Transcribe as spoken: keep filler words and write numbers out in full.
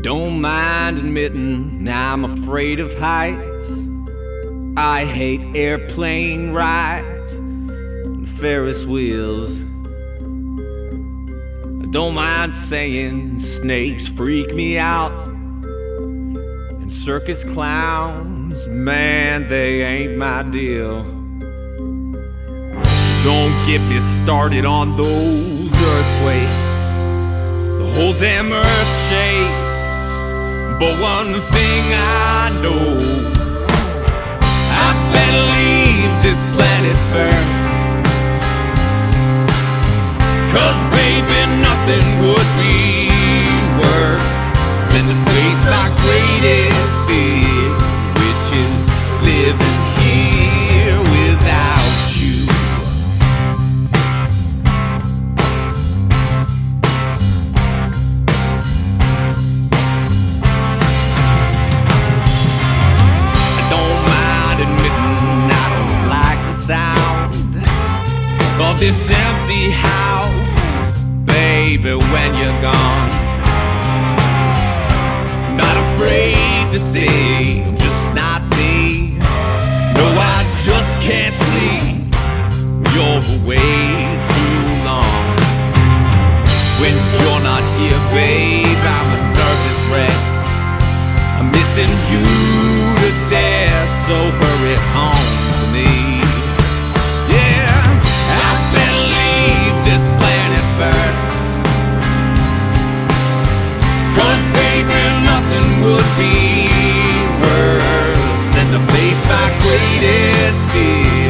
Don't mind admitting I'm afraid of heights. I hate airplane rides and Ferris wheels. I don't mind saying snakes freak me out, and circus clowns, man, they ain't my deal. Don't get me started on those earthquakes. The whole damn earth shakes. But one thing I know, I better leave this planet first. 'Cause baby, nothing would be worse than to face my greatest fear, which is living here without you. Of this empty house, baby, when you're gone. Not afraid to say, I'm just not me. No, I just can't sleep. You're away too long. When you're not here, babe, I'm a nervous wreck. I'm missing you to death, so hurry home to me. Would be worse than to face my greatest fear.